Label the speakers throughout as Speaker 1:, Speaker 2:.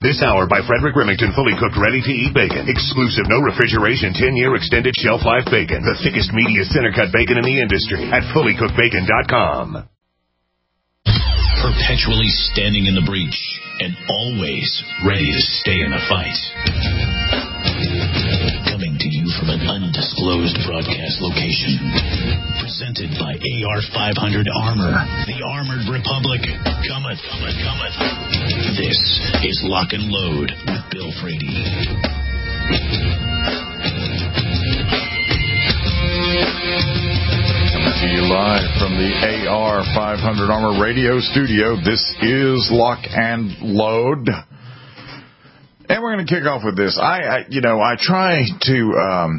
Speaker 1: This hour by Frederick Remington, fully cooked, ready-to-eat bacon. Exclusive, no refrigeration, 10-year extended shelf life bacon. The thickest, meatiest center-cut bacon in the industry at fullycookedbacon.com.
Speaker 2: Perpetually standing in the breach and always ready to stay in the fight. Coming to you from an undisclosed broadcast location. Presented by AR-500 Armor. The Armored Republic cometh. This is Lock and Load with Bill Frady.
Speaker 3: Coming to you live from the AR-500 Armor radio studio. This is Lock and Load. And we're going to kick off with this. I try to,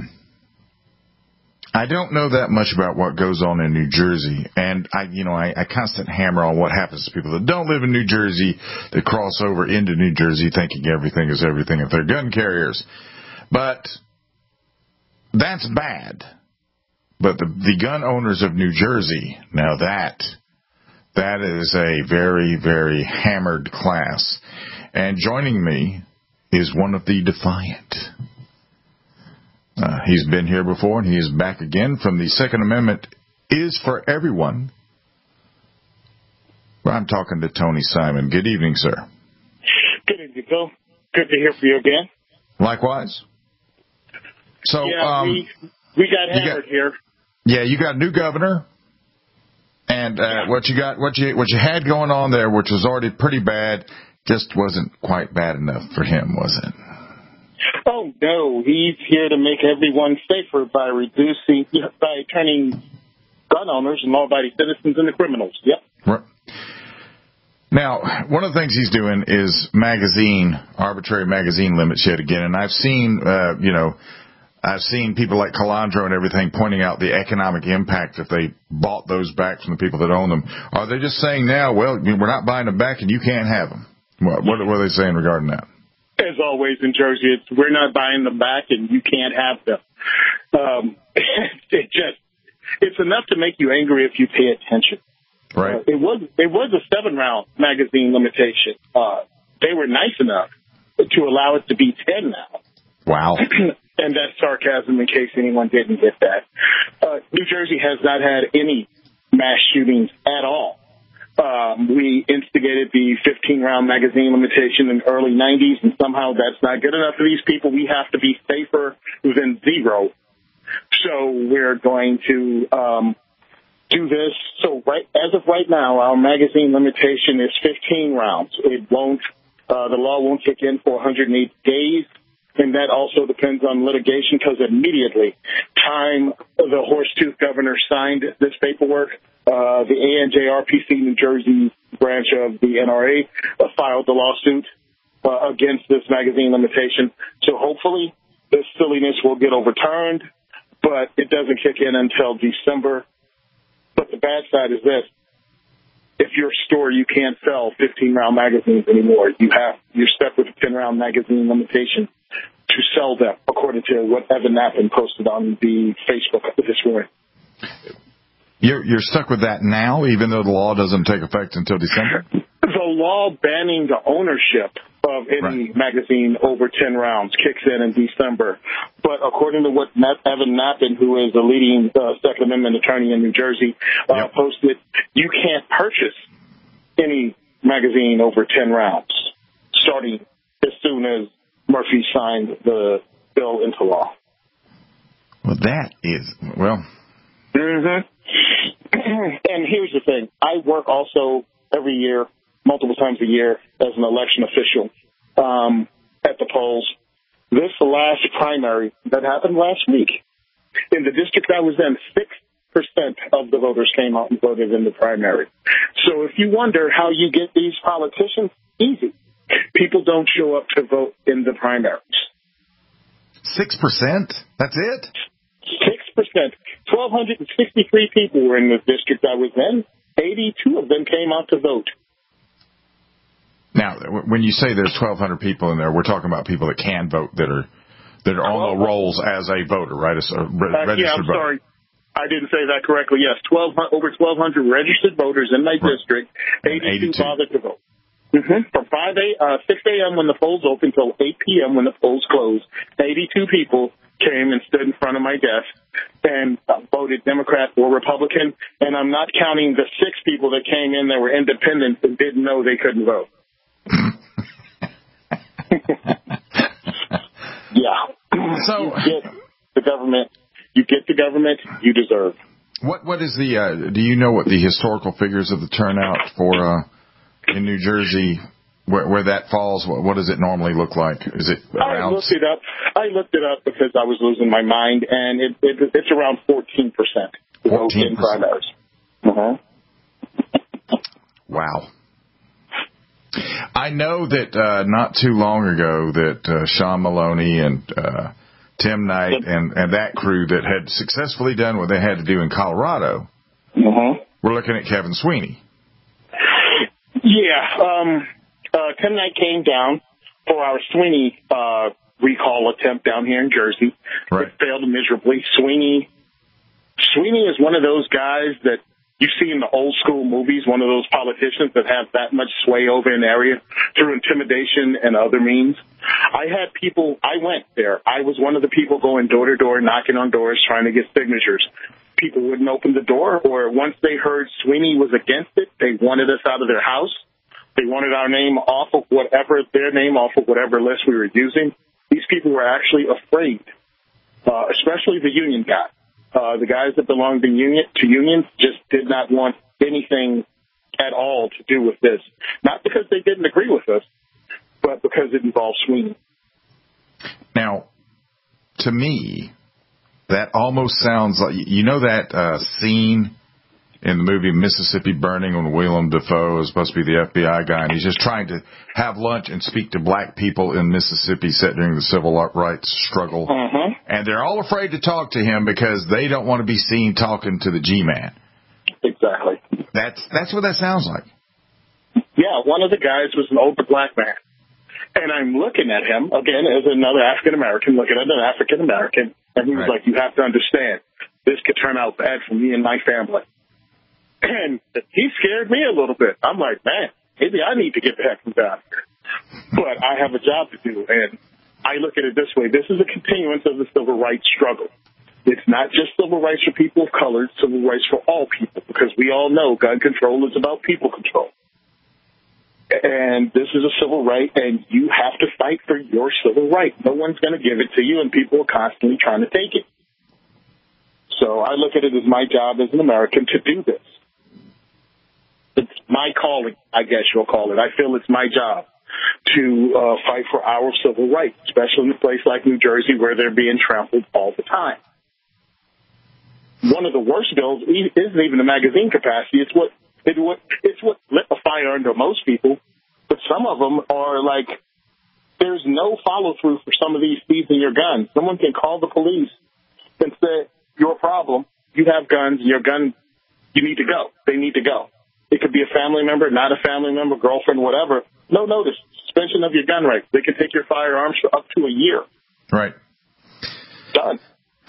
Speaker 3: I don't know that much about what goes on in New Jersey, and I constantly hammer on what happens to people that don't live in New Jersey, that cross over into New Jersey thinking everything is everything if they're gun carriers. But that's bad. But the gun owners of New Jersey, now that is a very, very hammered class. And joining me is one of the Defiant. He's been here before, and he is back again from the Second Amendment is for everyone. I'm talking to Tony Simon. Good evening, sir.
Speaker 4: Good evening, Bill. Good to hear from you again.
Speaker 3: Likewise. So,
Speaker 4: we got hammered here.
Speaker 3: Yeah, you got a new governor, and what you had going on there, which was already pretty bad, just wasn't quite bad enough for him, was it?
Speaker 4: Oh, no. He's here to make everyone safer by turning gun owners and law-abiding citizens into criminals. Yep.
Speaker 3: Right. Now, one of the things he's doing is arbitrary magazine limits yet again. And I've seen, I've seen people like Calandro and everything pointing out the economic impact if they bought those back from the people that own them. Are they just saying now, well, we're not buying them back and you can't have them? What are they saying regarding that?
Speaker 4: As always in Jersey, we're not buying them back and you can't have them. It's enough to make you angry if you pay attention.
Speaker 3: Right.
Speaker 4: It was a 7-round magazine limitation. They were nice enough to allow it to be 10 now.
Speaker 3: Wow.
Speaker 4: And that's sarcasm in case anyone didn't get that. New Jersey has not had any mass shootings at all. We instigated the 15-round magazine limitation in the early 90s, and somehow that's not good enough for these people. We have to be safer than zero. So we're going to do this. So as of right now, our magazine limitation is 15 rounds. It won't. The law won't kick in for 108 days. And that also depends on litigation because immediately time the Horsetooth governor signed this paperwork, the ANJRPC New Jersey branch of the NRA filed the lawsuit against this magazine limitation. So hopefully this silliness will get overturned, but it doesn't kick in until December. But the bad side is this. If your store, you can't sell 15-round magazines anymore. You're stuck with a 10-round magazine limitation to sell them, according to what Evan Knappen posted on the Facebook this morning.
Speaker 3: You're stuck with that now, even though the law doesn't take effect until December?
Speaker 4: The law banning the ownership of any magazine over 10 rounds kicks in December. But according to what Evan Knappen, who is a leading Second Amendment attorney in New Jersey, posted, you can't purchase any magazine over 10 rounds, starting as soon as Murphy signed the bill into law.
Speaker 3: Well, that is,
Speaker 4: Mm-hmm. And here's the thing. I work also every year, multiple times a year, as an election official at the polls. This last primary that happened last week, in the district I was in, 6% of the voters came out and voted in the primary. So if you wonder how you get these politicians, easy. People don't show up to vote in the primaries.
Speaker 3: 6%? That's it?
Speaker 4: 6%. 1,263 people were in the district I was in. 82 of them came out to vote.
Speaker 3: Now, when you say there's 1,200 people in there, we're talking about people that can vote, that are on the rolls as a voter, right?
Speaker 4: I'm sorry. I didn't say that correctly. Yes, over 1,200 registered voters in my district. 82 bothered to vote. From 6 a.m. when the polls open till 8 p.m. when the polls close, 82 people came and stood in front of my desk and voted Democrat or Republican. And I'm not counting the 6 people that came in that were independent and didn't know they couldn't vote. Yeah. So you get the government you deserve.
Speaker 3: What is the? Do you know what the historical figures of the turnout for in New Jersey, where that falls? What does it normally look like? Is it around?
Speaker 4: I looked it up because I was losing my mind, and it's around 14%. 14% primaries.
Speaker 3: Wow. I know that not too long ago that Sean Maloney and Tim Knight and that crew that had successfully done what they had to do in Colorado were looking at Kevin Sweeney.
Speaker 4: Yeah. Tim Knight came down for our Sweeney recall attempt down here in Jersey.
Speaker 3: Right.
Speaker 4: It failed miserably. Sweeney is one of those guys that you see in the old school movies, one of those politicians that have that much sway over an area through intimidation and other means. I went there. I was one of the people going door to door, knocking on doors, trying to get signatures. People wouldn't open the door, or once they heard Sweeney was against it, they wanted us out of their house. They wanted their name off of whatever list we were using. These people were actually afraid, especially the union guy. The guys that belonged to unions just did not want anything at all to do with this. Not because they didn't agree with us, but because it involved Sweeney.
Speaker 3: Now, to me, that almost sounds like, that scene in the movie Mississippi Burning when Willem Dafoe is supposed to be the FBI guy, and he's just trying to have lunch and speak to black people in Mississippi set during the civil rights struggle. And they're all afraid to talk to him because they don't want to be seen talking to the G-man.
Speaker 4: Exactly.
Speaker 3: That's what that sounds like.
Speaker 4: Yeah, one of the guys was an older black man. And I'm looking at him, again, as another African-American, looking at an African-American, and he was like, you have to understand, this could turn out bad for me and my family. And he scared me a little bit. I'm like, man, maybe I need to get the heck from down here. But I have a job to do, and I look at it this way. This is a continuance of the civil rights struggle. It's not just civil rights for people of color, it's civil rights for all people, because we all know gun control is about people control. And this is a civil right, and you have to fight for your civil right. No one's going to give it to you, and people are constantly trying to take it. So I look at it as my job as an American to do this. It's my calling, I guess you'll call it. I feel it's my job to fight for our civil rights, especially in a place like New Jersey where they're being trampled all the time. One of the worst bills isn't even a magazine capacity. It's what lit the fire under most people. But some of them are like, there's no follow-through for some of these seizing your guns. Someone can call the police and say, your problem, you have guns, your gun, you need to go. They need to go. It could be a family member, not a family member, girlfriend, whatever. No notice. Suspension of your gun rights. They can take your firearms for up to a year.
Speaker 3: Right.
Speaker 4: Done.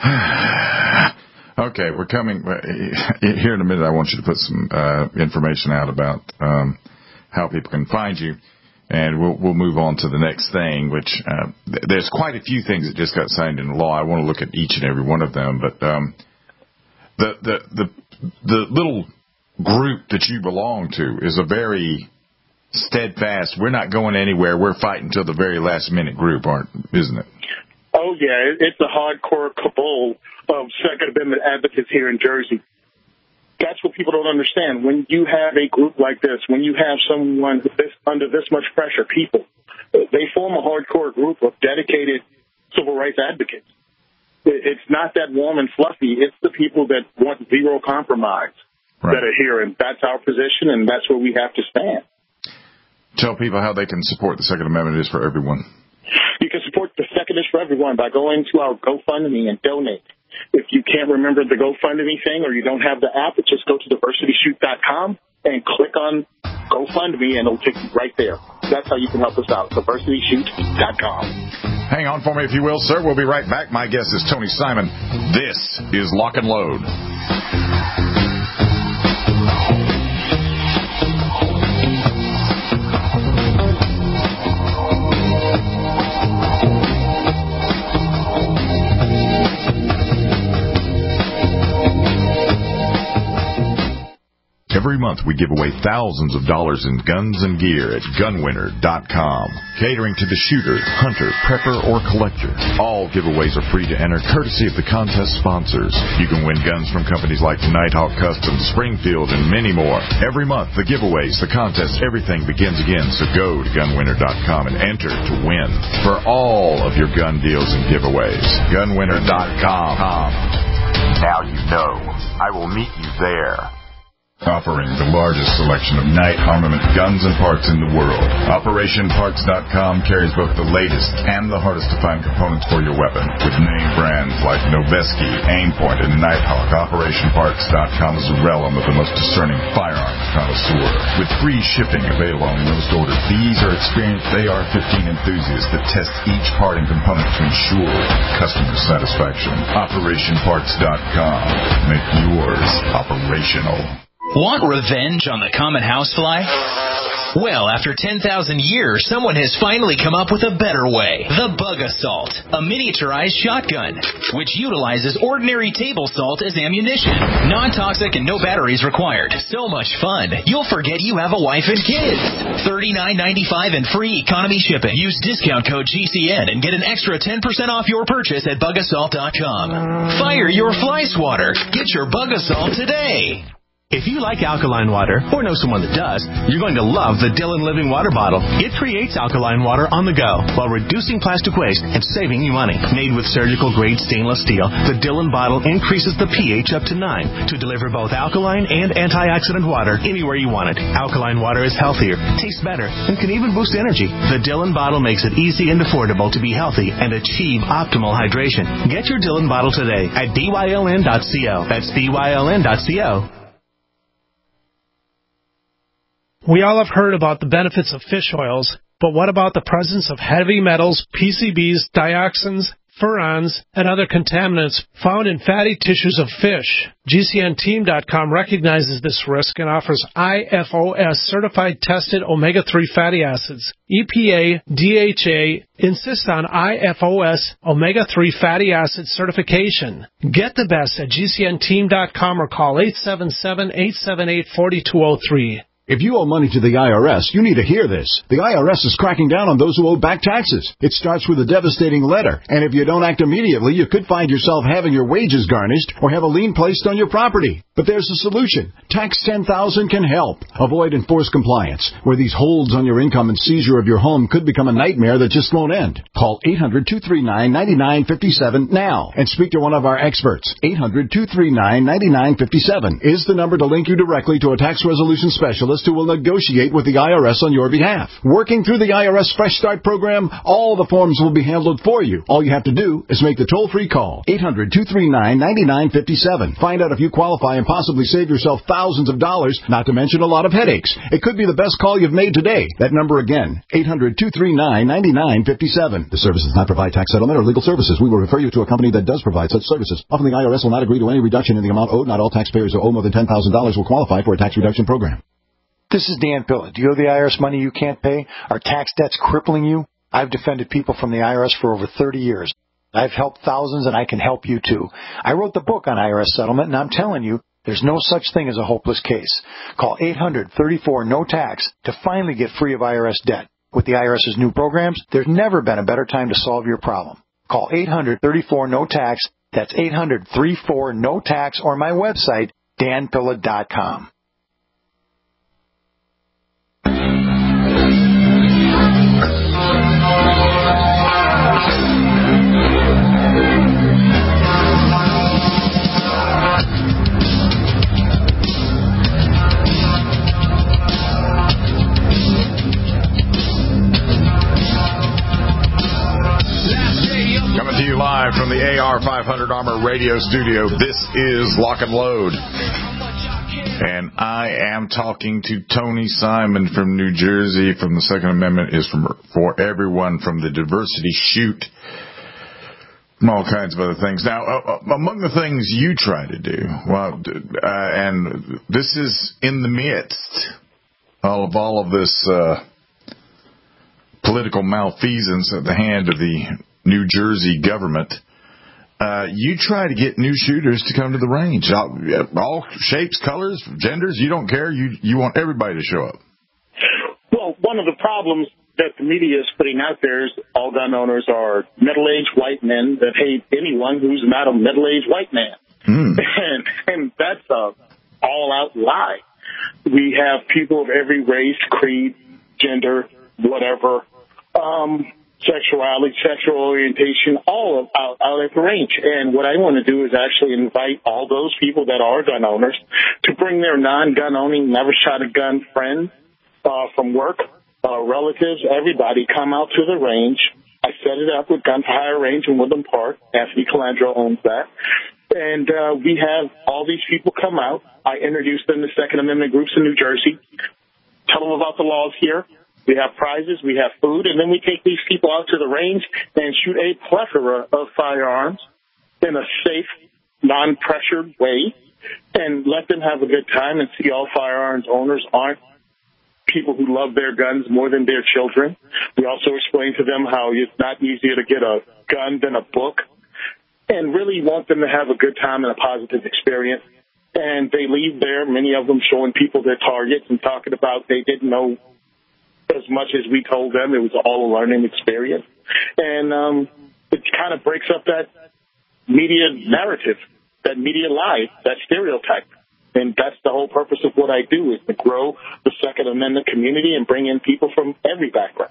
Speaker 3: Okay, we're coming here in a minute. I want you to put some information out about how people can find you, and we'll move on to the next thing. Which there's quite a few things that just got signed into law. I want to look at each and every one of them, but the little group that you belong to is a very steadfast, we're not going anywhere, we're fighting till the very last minute group, isn't it?
Speaker 4: Oh, yeah. It's a hardcore cabal of Second Amendment advocates here in Jersey. That's what people don't understand. When you have a group like this, when you have someone under this much pressure, people, they form a hardcore group of dedicated civil rights advocates. It's not that warm and fluffy. It's the people that want zero compromise that are here, and that's our position, and that's where we have to stand.
Speaker 3: Tell people how they can support the Second Amendment is for everyone.
Speaker 4: You can support the Second is for everyone by going to our GoFundMe and donate. If you can't remember the GoFundMe thing or you don't have the app, just go to diversityshoot.com and click on GoFundMe, and it'll take you right there. That's how you can help us out, diversityshoot.com.
Speaker 3: Hang on for me, if you will, sir. We'll be right back. My guest is Tony Simon. This is Lock and Load. Every month we give away thousands of dollars in guns and gear at gunwinner.com. Catering to the shooter, hunter, prepper, or collector. All giveaways are free to enter, courtesy of the contest sponsors. You can win guns from companies like Nighthawk Customs, Springfield, and many more. Every month, the giveaways, the contests, everything begins again. So go to gunwinner.com and enter to win for all of your gun deals and giveaways. Gunwinner.com. Now you know. I will meet you there. Offering the largest selection of Knight armament guns and parts in the world. OperationParts.com carries both the latest and the hardest to find components for your weapon. With name brands like Noveske, Aimpoint, and Nighthawk, OperationParts.com is a realm of the most discerning firearms connoisseur. With free shipping available on most orders, these are experienced AR-15 enthusiasts that test each part and component to ensure customer satisfaction. OperationParts.com. Make yours operational.
Speaker 5: Want revenge on the common housefly? Well, after 10,000 years, someone has finally come up with a better way. The Bug Assault, a miniaturized shotgun, which utilizes ordinary table salt as ammunition. Non-toxic and no batteries required. So much fun, you'll forget you have a wife and kids. $39.95 and free economy shipping. Use discount code GCN and get an extra 10% off your purchase at bugassault.com. Fire your fly swatter. Get your Bug Assault today.
Speaker 6: If you like alkaline water, or know someone that does, you're going to love the Dillon Living Water Bottle. It creates alkaline water on the go while reducing plastic waste and saving you money. Made with surgical-grade stainless steel, the Dillon bottle increases the pH up to 9 to deliver both alkaline and antioxidant water anywhere you want it. Alkaline water is healthier, tastes better, and can even boost energy. The Dillon bottle makes it easy and affordable to be healthy and achieve optimal hydration. Get your Dillon bottle today at dyln.co. That's dyln.co.
Speaker 7: We all have heard about the benefits of fish oils, but what about the presence of heavy metals, PCBs, dioxins, furans, and other contaminants found in fatty tissues of fish? GCNteam.com recognizes this risk and offers IFOS certified tested omega-3 fatty acids. EPA, DHA insist on IFOS omega-3 fatty acid certification. Get the best at GCNteam.com or call 877-878-4203.
Speaker 8: If you owe money to the IRS, you need to hear this. The IRS is cracking down on those who owe back taxes. It starts with a devastating letter, and if you don't act immediately, you could find yourself having your wages garnished or have a lien placed on your property. But there's a solution. Tax 10,000 can help. Avoid enforced compliance, where these holds on your income and seizure of your home could become a nightmare that just won't end. Call 800-239-9957 now and speak to one of our experts. 800-239-9957 is the number to link you directly to a tax resolution specialist who will negotiate with the IRS on your behalf. Working through the IRS Fresh Start program, all the forms will be handled for you. All you have to do is make the toll-free call, 800-239-9957. Find out if you qualify and possibly save yourself thousands of dollars, not to mention a lot of headaches. It could be the best call you've made today. That number again, 800-239-9957. The service does not provide tax settlement or legal services. We will refer you to a company that does provide such services. Often the IRS will not agree to any reduction in the amount owed. Not all taxpayers who owe more than $10,000 will qualify for a tax reduction program.
Speaker 9: This is Dan Pilla. Do you owe the IRS money you can't pay? Are tax debts crippling you? I've defended people from the IRS for over 30 years. I've helped thousands, and I can help you too. I wrote the book on IRS settlement, and I'm telling you, there's no such thing as a hopeless case. Call 800-34-NO-TAX to finally get free of IRS debt. With the IRS's new programs, there's never been a better time to solve your problem. Call 800-34-NO-TAX. That's 800-34-NO-TAX, or my website, danpilla.com.
Speaker 3: Coming to you live from the AR-500 Armor Radio Studio, this is Lock and Load. And I am talking to Tony Simon from New Jersey. From the Second Amendment is for everyone from the Diversity Shoot and all kinds of other things. Now, among the things you try to do, and this is in the midst of all of this political malfeasance at the hand of the New Jersey government, you try to get new shooters to come to the range. All shapes, colors, genders, you don't care. You want everybody to show up.
Speaker 4: Well, one of the problems that the media is putting out there is all gun owners are middle-aged white men that hate anyone who's not a middle-aged white man. And that's a all-out lie. We have people of every race, creed, gender, whatever, sexuality, sexual orientation, all out at the range. And what I want to do is actually invite all those people that are gun owners to bring their non-gun owning, never shot a gun friends from work, relatives, everybody, come out to the range. I set it up with Gun for Hire Range in Woodland Park. Anthony Calandro owns that. And we have all these people come out. I introduce them to Second Amendment groups in New Jersey, tell them about the laws here. We have prizes, we have food, and then we take these people out to the range and shoot a plethora of firearms in a safe, non-pressured way and let them have a good time and see all firearms owners aren't people who love their guns more than their children. We also explain to them how it's not easier to get a gun than a book and really want them to have a good time and a positive experience. And they leave there, many of them showing people their targets and talking about they didn't know as much as we told them. It was all a learning experience. And it kind of breaks up that media narrative, that media lie, that stereotype. And that's the whole purpose of what I do, is to grow the Second Amendment community and bring in people from every background.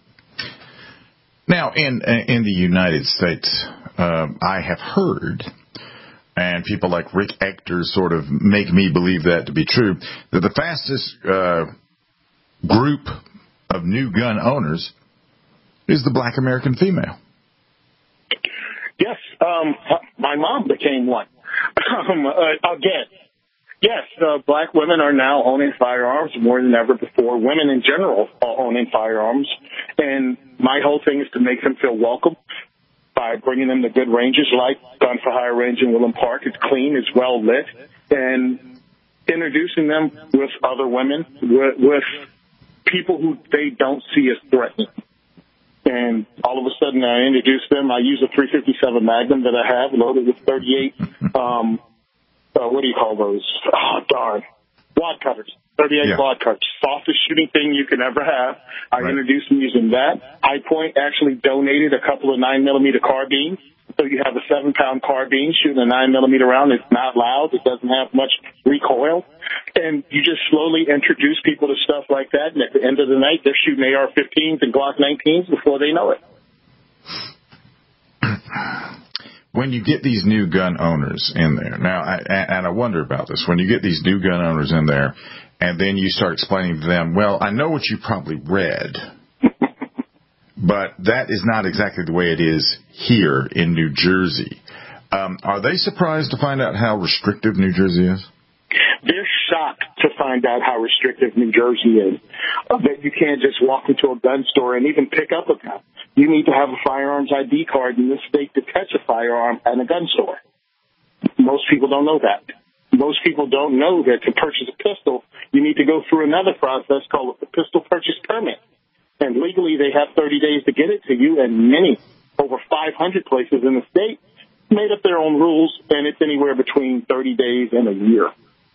Speaker 3: Now, in the United States, I have heard, and people like Rick Ector sort of make me believe that to be true, that the fastest group of new gun owners is the black American female.
Speaker 4: Yes, my mom became one. Again. Yes, black women are now owning firearms more than ever before. Women in general are owning firearms. And my whole thing is to make them feel welcome by bringing them to good ranges like Gun for Hire Range in Woodland Park. It's clean, it's well lit, and introducing them with other women, with people who they don't see as threatening. And all of a sudden I introduce them. I use a .357 Magnum that I have loaded with 38 what do you call those? Oh, darn. Wad cutters. 38 wad cutters. Softest shooting thing you can ever have. I introduced them using that. High Point actually donated a couple of 9mm carbines. So you have a 7-pound carbine shooting a 9mm round. It's not loud. It doesn't have much recoil. And you just slowly introduce people to stuff like that. And at the end of the night, they're shooting AR-15s and Glock 19s before they know it.
Speaker 3: When you get these new gun owners in there, now, and I wonder about this, when you get these new gun owners in there, and then you start explaining to them, well, I know what you probably read, but that is not exactly the way it is here in New Jersey. Are they surprised to find out how restrictive New Jersey is?
Speaker 4: They're shocked to find out how restrictive New Jersey is, that you can't just walk into a gun store and even pick up a gun. You need to have a firearms ID card in this state to catch a firearm at a gun store. Most people don't know that. Most people don't know that to purchase a pistol, you need to go through another process called the pistol purchase permit. And legally, they have 30 days to get it to you, and many, over 500 places in the state, made up their own rules, and it's anywhere between 30 days and a year.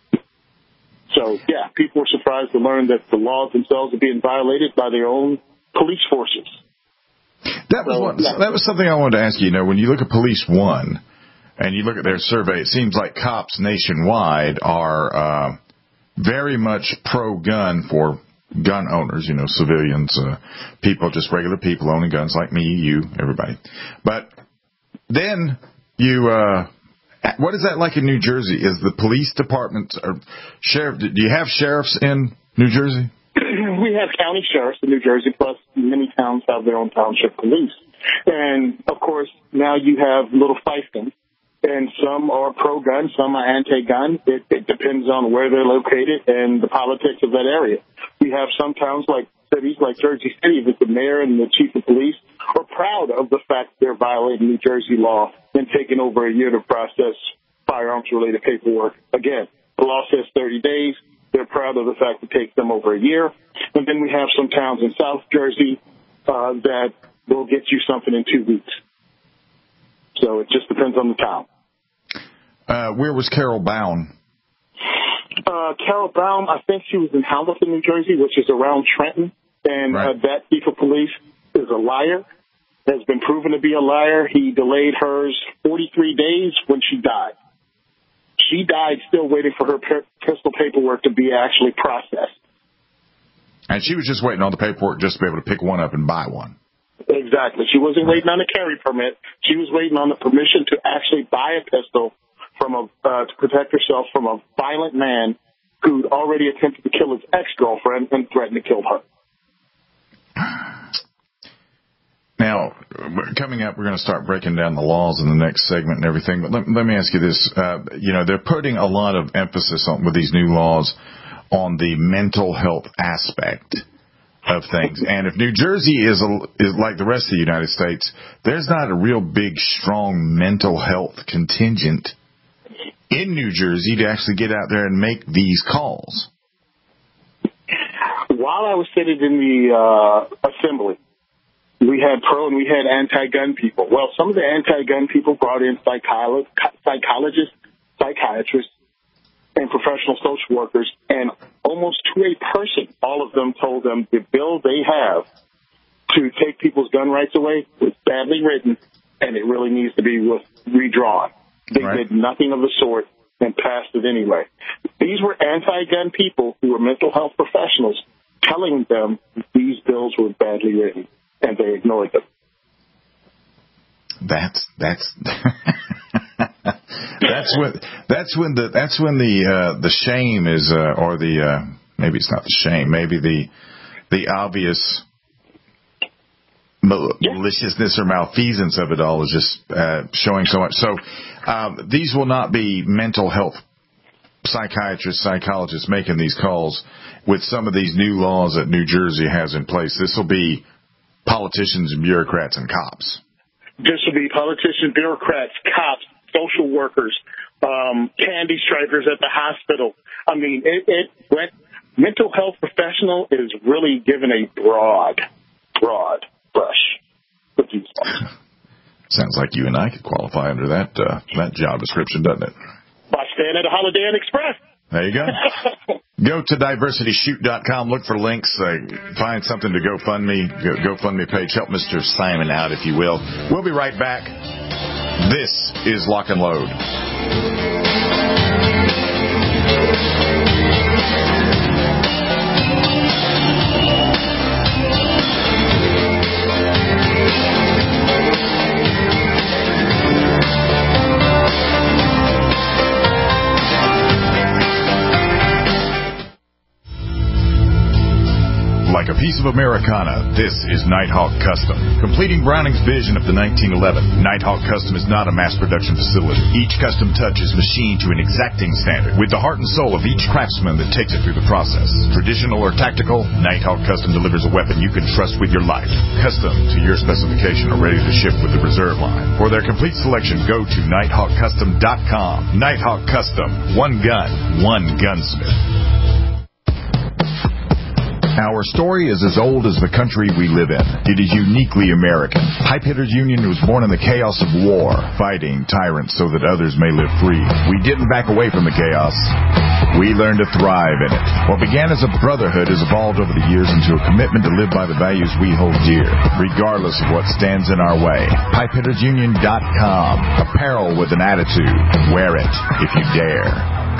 Speaker 4: So, yeah, people are surprised to learn that the laws themselves are being violated by their own police forces.
Speaker 3: That was something I wanted to ask you. You know, when you look at Police One and you look at their survey, it seems like cops nationwide are very much pro-gun for gun owners, you know, civilians, people, just regular people owning guns like me, you, everybody. But then you, what is that like in New Jersey? Is the police department, or sheriff, do you have sheriffs in New Jersey?
Speaker 4: We have county sheriffs in New Jersey, plus many towns have their own township police. And, of course, now you have little fiefdoms, and some are pro-gun, some are anti-gun. It depends on where they're located and the politics of that area. We have some towns like cities like Jersey City that the mayor and the chief of police are proud of the fact they're violating New Jersey law and taking over a year to process firearms-related paperwork. Again, the law says 30 days. They're proud of the fact it takes them over a year. And then we have some towns in South Jersey that will get you something in 2 weeks. So it just depends on the town.
Speaker 3: Where was Carol Baum?
Speaker 4: Carol Baum, I think she was in Hamilton, New Jersey, which is around Trenton. And that chief of police is a liar, has been proven to be a liar. He delayed hers 43 days when she died. She died still waiting for her pistol paperwork to be actually processed.
Speaker 3: And she was just waiting on the paperwork just to be able to pick one up and buy one.
Speaker 4: Exactly. She wasn't waiting on a carry permit. She was waiting on the permission to actually buy a pistol from to protect herself from a violent man who'd already attempted to kill his ex-girlfriend and threatened to kill her.
Speaker 3: Now, coming up, we're going to start breaking down the laws in the next segment and everything. But let me ask you this. They're putting a lot of emphasis on, with these new laws, on the mental health aspect of things. And if New Jersey is like the rest of the United States, there's not a real big, strong mental health contingent in New Jersey to actually get out there and make these calls.
Speaker 4: While I was sitting in the assembly, we had pro and we had anti-gun people. Well, some of the anti-gun people brought in psychologists, psychiatrists, and professional social workers, and almost to a person, all of them told them the bill they have to take people's gun rights away was badly written, and it really needs to be redrawn. They did nothing of the sort and passed it anyway. These were anti-gun people who were mental health professionals telling them these bills were badly written, and they ignored them. That's
Speaker 3: when the shame is, or the maybe it's not the shame, maybe the obvious maliciousness or malfeasance of it all is just showing so much. So these will not be mental health psychiatrists, psychologists making these calls with some of these new laws that New Jersey has in place. This will be politicians and bureaucrats and cops.
Speaker 4: This will be politicians, bureaucrats, cops, social workers, candy stripers at the hospital. I mean, mental health professional is really given a broad brush with these laws.
Speaker 3: Sounds like you and I could qualify under that job description, doesn't it?
Speaker 4: By staying at a Holiday Inn Express.
Speaker 3: There you go. Go to diversityshoot.com, look for links, find something to GoFundMe, GoFundMe page, help Mr. Simon out, if you will. We'll be right back. This is Lock and Load. Like a piece of Americana, this is Nighthawk Custom. Completing Browning's vision of the 1911, Nighthawk Custom is not a mass production facility. Each custom touch is machined to an exacting standard, with the heart and soul of each craftsman that takes it through the process. Traditional or tactical, Nighthawk Custom delivers a weapon you can trust with your life. Custom to your specification or ready to ship with the reserve line. For their complete selection, go to nighthawkcustom.com. Nighthawk Custom. One gun, one gunsmith. Our story is as old as the country we live in. It is uniquely American. Pipehitters Union was born in the chaos of war, fighting tyrants so that others may live free. We didn't back away from the chaos. We learned to thrive in it. What began as a brotherhood has evolved over the years into a commitment to live by the values we hold dear, regardless of what stands in our way. Pipehittersunion.com. Apparel with an attitude. Wear it if you dare.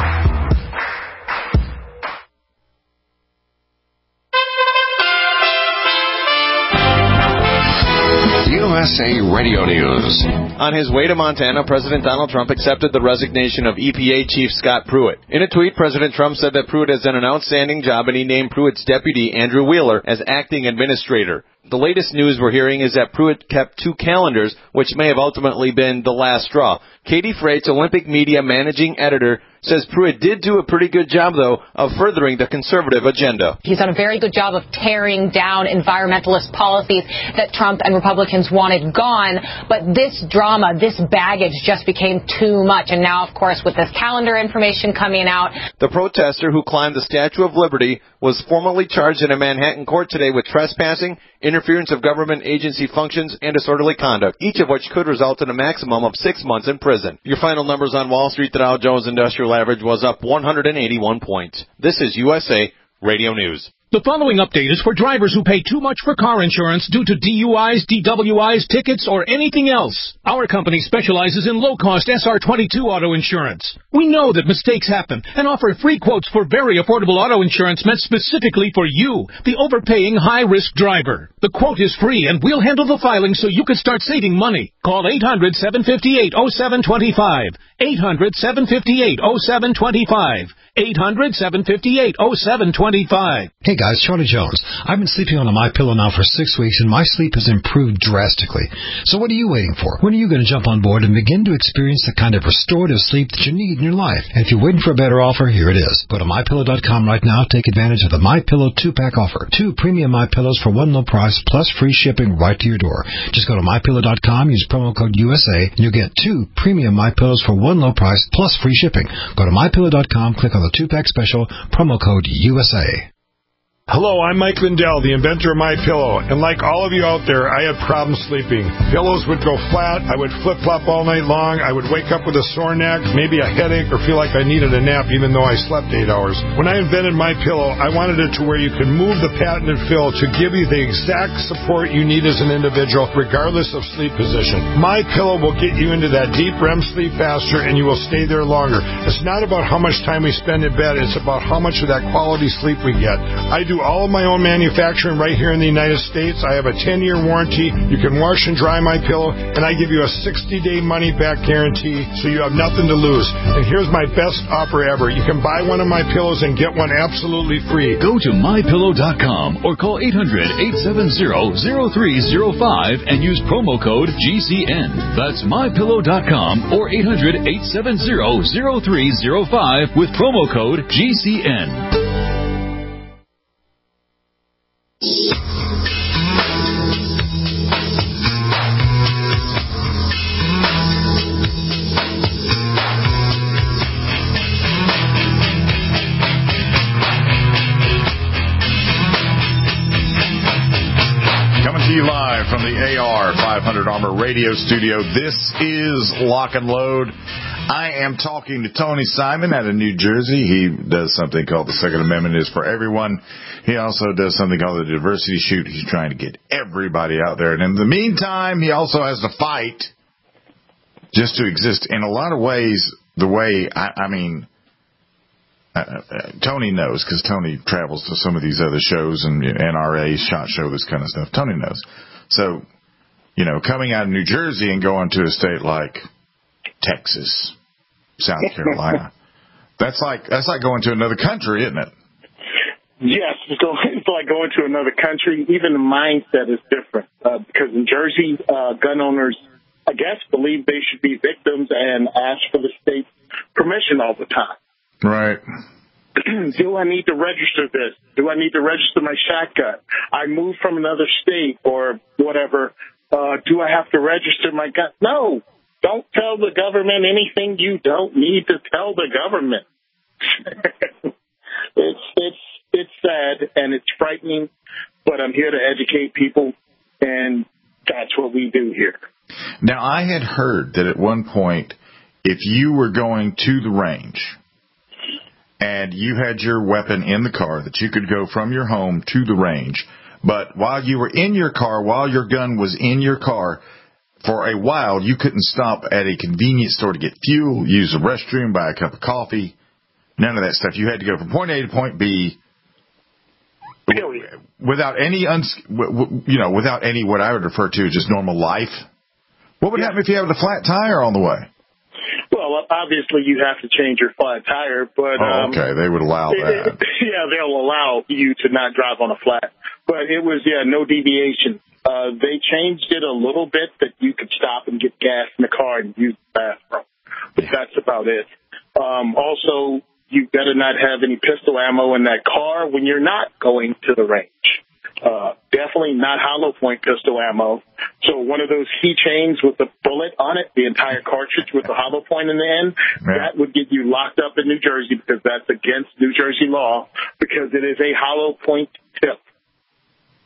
Speaker 10: USA Radio News.
Speaker 11: On his way to Montana, President Donald Trump accepted the resignation of EPA Chief Scott Pruitt. In a tweet, President Trump said that Pruitt has done an outstanding job, and he named Pruitt's deputy, Andrew Wheeler, as acting administrator. The latest news we're hearing is that Pruitt kept 2 calendars, which may have ultimately been the last straw. Katie Freitz, Olympic Media managing editor, says Pruitt did do a pretty good job, though, of furthering the conservative agenda.
Speaker 12: He's done a very good job of tearing down environmentalist policies that Trump and Republicans wanted gone. But this drama, this baggage just became too much. And now, of course, with this calendar information coming out.
Speaker 11: The protester who climbed the Statue of Liberty was formally charged in a Manhattan court today with trespassing, interference of government agency functions, and disorderly conduct, each of which could result in a maximum of 6 months in prison. Your final numbers on Wall Street, the Dow Jones Industrial Average was up 181 points. This is USA Radio News.
Speaker 13: The following update is for drivers who pay too much for car insurance due to DUIs, DWIs, tickets, or anything else. Our company specializes in low-cost SR22 auto insurance. We know that mistakes happen and offer free quotes for very affordable auto insurance meant specifically for you, the overpaying high-risk driver. The quote is free, and we'll handle the filing so you can start saving money. Call 800-758-0725. 800-758-0725. 800-758-0725.
Speaker 14: Hey guys, Charlie Jones. I've been sleeping on a MyPillow now for 6 weeks, and my sleep has improved drastically. So what are you waiting for? When are you going to jump on board and begin to experience the kind of restorative sleep that you need in your life? And if you're waiting for a better offer, here it is. Go to MyPillow.com right now. Take advantage of the MyPillow 2-pack offer. 2 premium MyPillows for one low price plus free shipping right to your door. Just go to MyPillow.com, use promo code USA, and you'll get 2 premium MyPillows for one low price plus free shipping. Go to MyPillow.com, click on the 2-pack special, promo code USA.
Speaker 15: Hello, I'm Mike Lindell, the inventor of MyPillow, and like all of you out there, I had problems sleeping. Pillows would go flat, I would flip-flop all night long, I would wake up with a sore neck, maybe a headache, or feel like I needed a nap even though I slept 8 hours. When I invented MyPillow, I wanted it to where you can move the patented fill to give you the exact support you need as an individual, regardless of sleep position. MyPillow will get you into that deep REM sleep faster, and you will stay there longer. It's not about how much time we spend in bed, it's about how much of that quality sleep we get. I do all of my own manufacturing right here in the United States. I have a 10-year warranty. You can wash and dry MyPillow, and I give you a 60-day money-back guarantee, so you have nothing to lose. And here's my best offer ever. You can buy one of my pillows and get one absolutely free.
Speaker 16: Go to MyPillow.com or call 800-870-0305 and use promo code GCN. That's MyPillow.com or 800-870-0305 with promo code GCN.
Speaker 3: Coming to you live from the AR 500 Armor Radio Studio. This is Lock and Load. I am talking to Tony Simon out of New Jersey. He does something called the Second Amendment is for Everyone. He also does something called the Diversity Shoot. He's trying to get everybody out there. And in the meantime, he also has to fight just to exist. In a lot of ways, the way, Tony knows, because Tony travels to some of these other shows and NRA, SHOT Show, this kind of stuff. Tony knows. So, coming out of New Jersey and going to a state like Texas, South Carolina, that's like going to another country, isn't it?
Speaker 4: Yes, it's like going to another country. Even the mindset is different because in Jersey, gun owners, I guess, believe they should be victims and ask for the state's permission all the time.
Speaker 3: Right.
Speaker 4: Do I need to register this? Do I need to register my shotgun? I moved from another state or whatever. Do I have to register my gun? No. Don't tell the government anything you don't need to tell the government. It's sad and it's frightening, but I'm here to educate people, and that's what we do here.
Speaker 3: Now, I had heard that at one point, if you were going to the range and you had your weapon in the car, that you could go from your home to the range, but while you were in your car, while your gun was in your car, for a while, you couldn't stop at a convenience store to get fuel, use the restroom, buy a cup of coffee, none of that stuff. You had to go from point A to point B without any, without any what I would refer to as just normal life. What would happen if you had a flat tire on the way?
Speaker 4: Well, obviously you have to change your flat tire, but
Speaker 3: okay, they would allow that.
Speaker 4: Yeah, they'll allow you to not drive on a flat, but it was no deviation. They changed it a little bit that you could stop and get gas in the car and use the bathroom, but that's about it. Also, you better not have any pistol ammo in that car when you're not going to the range. Definitely not hollow point pistol ammo. So one of those keychains with the bullet on it, the entire cartridge with the hollow point in the end, that would get you locked up in New Jersey because that's against New Jersey law because it is a hollow point tip.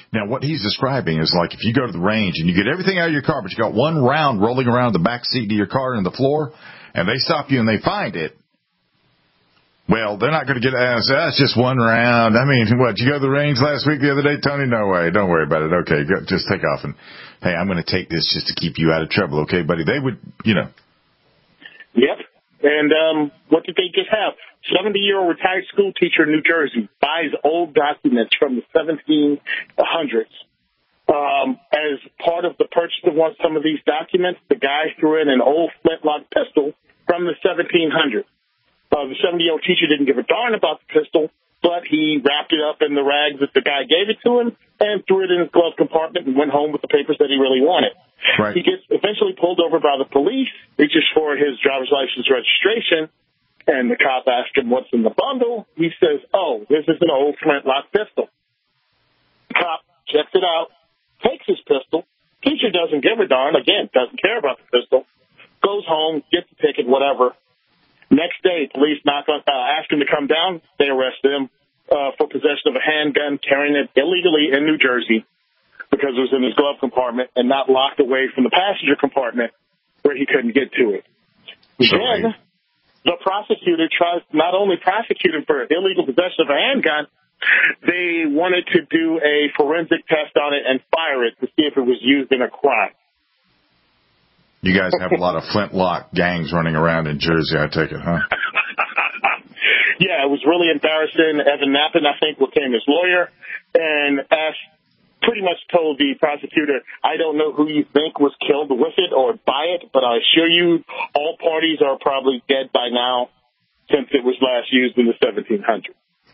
Speaker 3: Now, what he's describing is like if you go to the range and you get everything out of your car, but you got one round rolling around the back seat of your car and the floor, and they stop you and they find it, well, they're not going to get that's just one round. I mean, what, you go to the range last week, the other day, Tony? No way. Don't worry about it. Okay, just take off and, hey, I'm going to take this just to keep you out of trouble. Okay, buddy? They would,
Speaker 4: Yep. And what did they just have? 70-year-old retired school teacher in New Jersey buys old documents from the 1700s. As part of the purchase of some of these documents, the guy threw in an old flintlock pistol from the 1700s. The 70-year-old teacher didn't give a darn about the pistol, but he wrapped it up in the rags that the guy gave it to him and threw it in his glove compartment and went home with the papers that he really wanted.
Speaker 3: Right.
Speaker 4: He gets eventually pulled over by the police, reaches for his driver's license registration, and the cop asked him what's in the bundle. He says, oh, this is an old flintlock pistol. The cop checks it out, takes his pistol. Teacher doesn't give a darn, again, doesn't care about the pistol, goes home, gets the ticket, whatever. Next day, police ask him to come down. They arrest him for possession of a handgun, carrying it illegally in New Jersey because it was in his glove compartment and not locked away from the passenger compartment where he couldn't get to it. Then the prosecutor tries to not only prosecute him for illegal possession of a handgun, they wanted to do a forensic test on it and fire it to see if it was used in a crime.
Speaker 3: You guys have a lot of flintlock gangs running around in Jersey, I take it, huh?
Speaker 4: Yeah, it was really embarrassing. Evan Nappen, I think, became his lawyer and pretty much told the prosecutor, I don't know who you think was killed with it or by it, but I assure you all parties are probably dead by now since it was last used in the 1700s.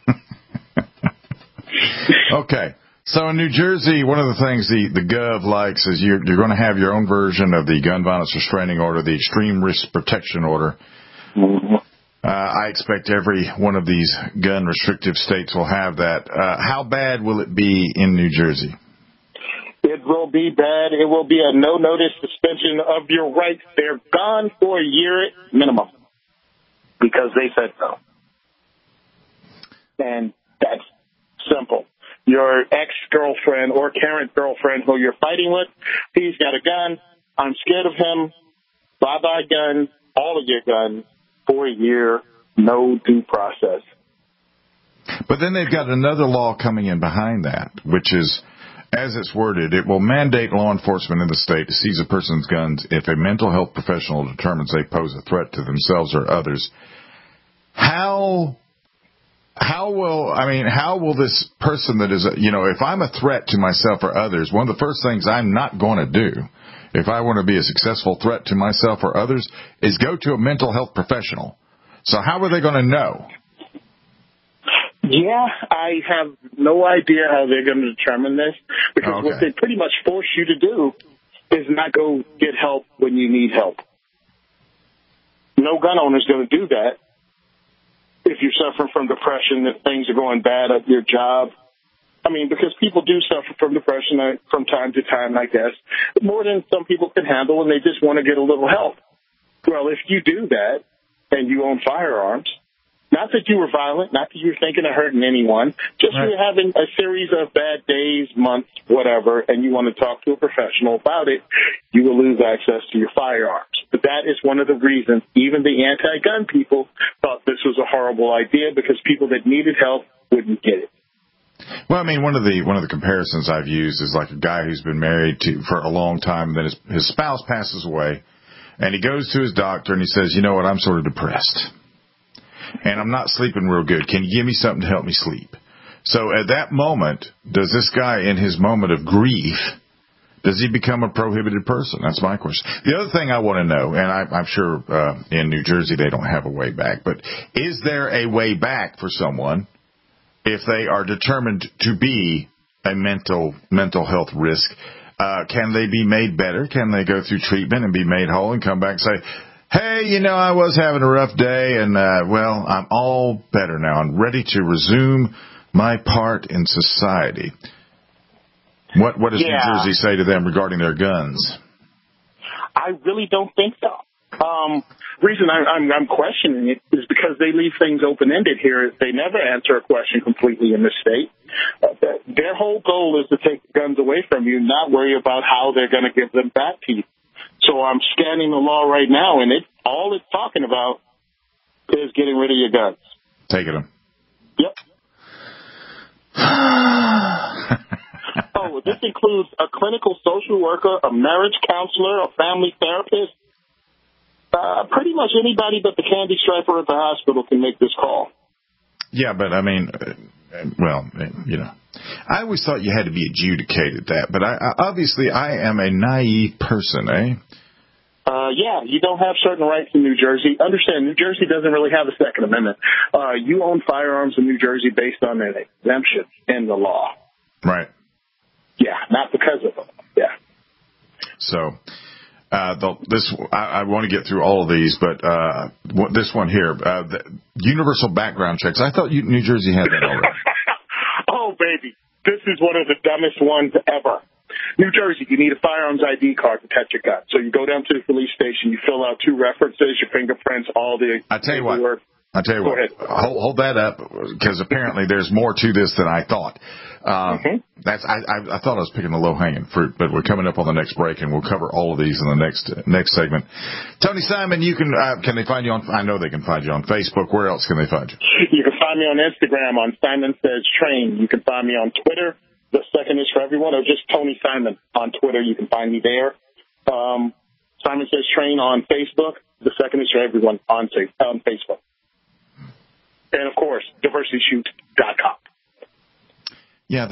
Speaker 3: Okay. So in New Jersey, one of the things the Gov likes is you're going to have your own version of the gun violence restraining order, the extreme risk protection order.
Speaker 4: Mm-hmm.
Speaker 3: I expect every one of these gun restrictive states will have that. How bad will it be in New Jersey?
Speaker 4: It will be bad. It will be a no-notice suspension of your rights. They're gone for a year minimum because they said so. And that's simple. Your ex-girlfriend or current girlfriend who you're fighting with, he's got a gun. I'm scared of him. Bye-bye gun, all of your guns, for a year, no due process.
Speaker 3: But then they've got another law coming in behind that, which is, as it's worded, it will mandate law enforcement in the state to seize a person's guns if a mental health professional determines they pose a threat to themselves or others. How will this person that is, if I'm a threat to myself or others, one of the first things I'm not going to do if I want to be a successful threat to myself or others is go to a mental health professional. So how are they going to know?
Speaker 4: Yeah, I have no idea how they're going to determine this because what they pretty much force you to do is not go get help when you need help. No gun owner is going to do that. If you're suffering from depression, that things are going bad at your job. I mean, because people do suffer from depression from time to time, I guess, more than some people can handle, and they just want to get a little help. Well, if you do that and you own firearms, not that you were violent, not that you're thinking of hurting anyone, just you're having a series of bad days, months, whatever, and you want to talk to a professional about it, you will lose access to your firearms. But that is one of the reasons even the anti-gun people thought this was a horrible idea because people that needed help wouldn't get it.
Speaker 3: Well, I mean, one of the comparisons I've used is like a guy who's been married for a long time, and then his spouse passes away, and he goes to his doctor and he says, you know what, I'm sort of depressed, and I'm not sleeping real good. Can you give me something to help me sleep? So at that moment, does this guy in his moment of grief, does he become a prohibited person? That's my question. The other thing I want to know, and I'm sure in New Jersey they don't have a way back, but is there a way back for someone if they are determined to be a mental health risk? Can they be made better? Can they go through treatment and be made whole and come back and say, hey, I was having a rough day, and, I'm all better now. I'm ready to resume my part in society. What does New Jersey say to them regarding their guns?
Speaker 4: I really don't think so. Reason I'm questioning it is because they leave things open-ended here. They never answer a question completely in this state. Their whole goal is to take the guns away from you, not worry about how they're going to give them back to you. So I'm scanning the law right now, and all it's talking about is getting rid of your guns.
Speaker 3: Taking them.
Speaker 4: Yep. Oh, this includes a clinical social worker, a marriage counselor, a family therapist. Pretty much anybody but the candy striper at the hospital can make this call.
Speaker 3: Yeah, but I mean, well, you know, I always thought you had to be adjudicated that, but obviously I am a naive person, eh?
Speaker 4: Yeah, you don't have certain rights in New Jersey. Understand, New Jersey doesn't really have a Second Amendment. You own firearms in New Jersey based on an exemption in the law.
Speaker 3: Right.
Speaker 4: Yeah, not because of them. Yeah.
Speaker 3: So, I want to get through all of these, but this one here, the universal background checks. I thought New Jersey had that already.
Speaker 4: Oh, baby. This is one of the dumbest ones ever. New Jersey, you need a firearms ID card to touch your gun. So you go down to the police station, you fill out 2 references, your fingerprints, all the
Speaker 3: I tell you what. Hold that up, because apparently there's more to this than I thought. I thought I was picking the low-hanging fruit, but we're coming up on the next break, and we'll cover all of these in the next segment. Tony Simon, you can they find you on? I know they can find you on Facebook. Where else can they find you?
Speaker 4: You can find me on Instagram on Simon Says Train. You can find me on Twitter. The second is for everyone, or just Tony Simon on Twitter. You can find me there. Simon Says Train on Facebook. The second is for everyone on Facebook. And, of course, diversityshoot.com.
Speaker 3: Yeah,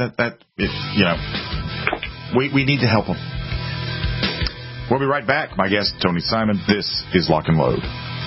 Speaker 3: we need to help them. We'll be right back. My guest, Tony Simon. This is Lock and Load.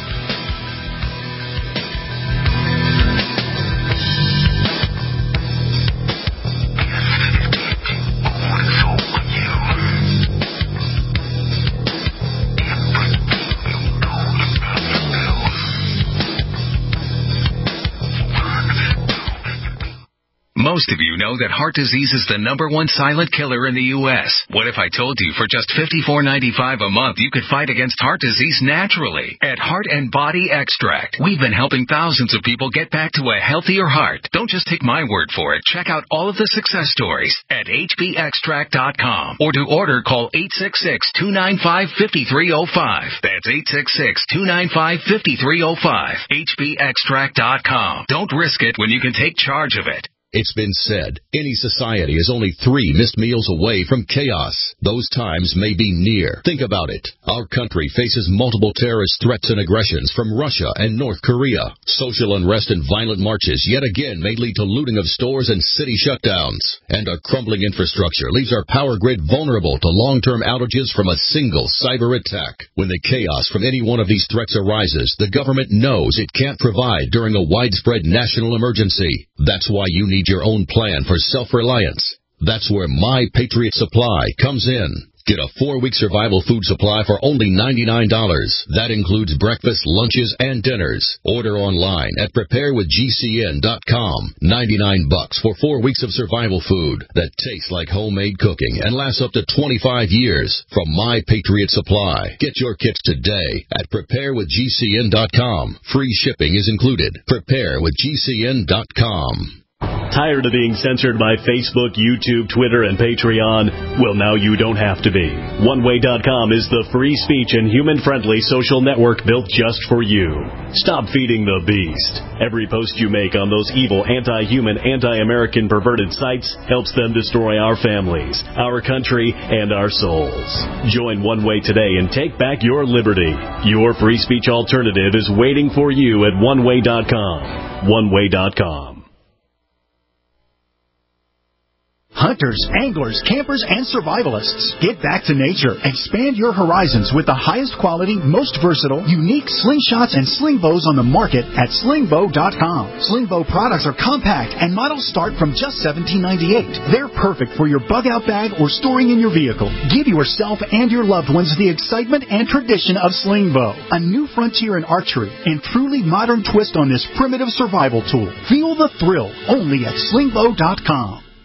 Speaker 17: Most of you know that heart disease is the #1 silent killer in the U.S. What if I told you for just $54.95 a month you could fight against heart disease naturally? At Heart and Body Extract, we've been helping thousands of people get back to a healthier heart. Don't just take my word for it. Check out all of the success stories at hbextract.com. Or to order, call 866-295-5305. That's 866-295-5305. hbextract.com. Don't risk it when you can take charge of it.
Speaker 18: It's been said, any society is only 3 missed meals away from chaos. Those times may be near. Think about it. Our country faces multiple terrorist threats and aggressions from Russia and North Korea. Social unrest and violent marches yet again may lead to looting of stores and city shutdowns. And a crumbling infrastructure leaves our power grid vulnerable to long-term outages from a single cyber attack. When the chaos from any one of these threats arises, the government knows it can't provide during a widespread national emergency. That's why you need your own plan for self-reliance. That's where My Patriot Supply comes in. Get a 4-week survival food supply for only $99. That includes breakfast, lunches, and dinners. Order online at preparewithgcn.com. $99 for 4 weeks of survival food that tastes like homemade cooking and lasts up to 25 years from My Patriot Supply. Get your kits today at preparewithgcn.com. Free shipping is included. Preparewithgcn.com.
Speaker 19: Tired of being censored by Facebook, YouTube, Twitter, and Patreon? Well, now you don't have to be. OneWay.com is the free speech and human-friendly social network built just for you. Stop feeding the beast. Every post you make on those evil, anti-human, anti-American perverted sites helps them destroy our families, our country, and our souls. Join OneWay today and take back your liberty. Your free speech alternative is waiting for you at OneWay.com. OneWay.com.
Speaker 20: Hunters, anglers, campers, and survivalists, get back to nature. Expand your horizons with the highest quality, most versatile, unique slingshots and sling bows on the market at slingbow.com. Sling bow products are compact and models start from just $17.98. They're perfect for your bug-out bag or storing in your vehicle. Give yourself and your loved ones the excitement and tradition of sling bow, a new frontier in archery and truly modern twist on this primitive survival tool. Feel the thrill only at slingbow.com.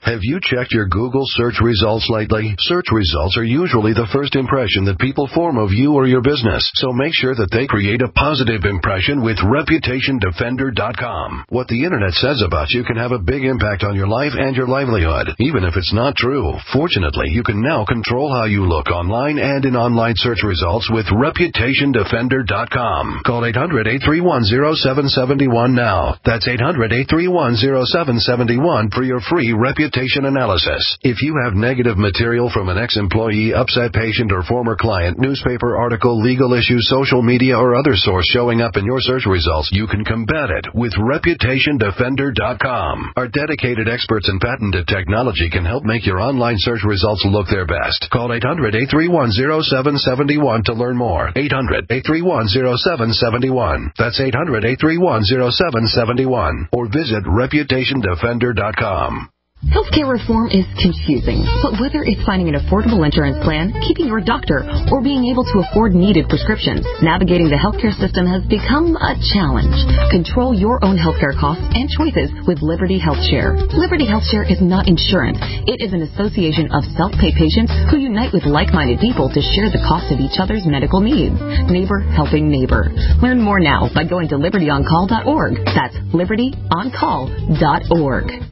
Speaker 21: Have you checked your Google search results lately? Search results are usually the first impression that people form of you or your business, so make sure that they create a positive impression with ReputationDefender.com. What the internet says about you can have a big impact on your life and your livelihood, even if it's not true. Fortunately, you can now control how you look online and in online search results with ReputationDefender.com. Call 800-831-0771 now. That's 800-831-0771 for your free reputation analysis. If you have negative material from an ex-employee, upset patient, or former client, newspaper article, legal issue, social media, or other source showing up in your search results, you can combat it with ReputationDefender.com. Our dedicated experts in patented technology can help make your online search results look their best. Call 800-831-0771 to learn more. 800-831-0771. That's 800-831-0771. Or visit ReputationDefender.com.
Speaker 22: Healthcare reform is confusing, but whether it's finding an affordable insurance plan, keeping your doctor, or being able to afford needed prescriptions, navigating the healthcare system has become a challenge. Control your own healthcare costs and choices with Liberty HealthShare. Liberty HealthShare is not insurance. It is an association of self-pay patients who unite with like-minded people to share the cost of each other's medical needs. Neighbor helping neighbor. Learn more now by going to libertyoncall.org. That's libertyoncall.org.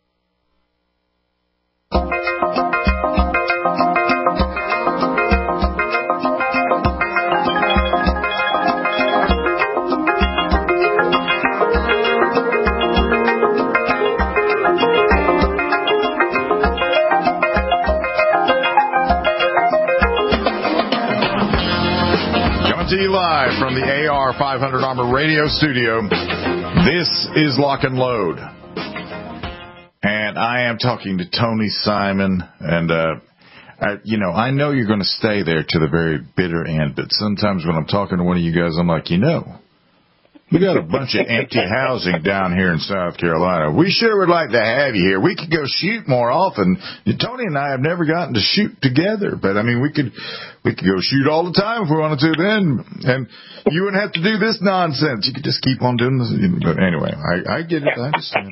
Speaker 3: To you live from the AR 500 Armor radio studio. This is Lock and Load. And I am talking to Tony Simon. And, I know you're going to stay there to the very bitter end. But sometimes when I'm talking to one of you guys, I'm like, we got a bunch of empty housing down here in South Carolina. We sure would like to have you here. We could go shoot more often. Tony and I have never gotten to shoot together, but I mean, we could go shoot all the time if we wanted to then, and you wouldn't have to do this nonsense. You could just keep on doing this. But anyway, I get it. I understand.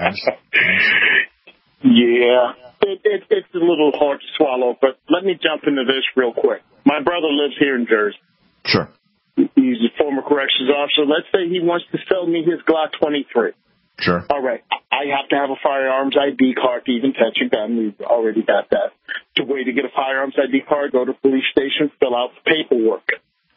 Speaker 4: Yeah, it's a little hard to swallow, but let me jump into this real quick. My brother lives here in Jersey.
Speaker 3: Sure.
Speaker 4: He's a former corrections officer. Let's say he wants to sell me his Glock 23.
Speaker 3: Sure.
Speaker 4: All right. I have to have a firearms ID card to even touch a gun. We've already got that. The way to get a firearms ID card, go to the police station, fill out the paperwork.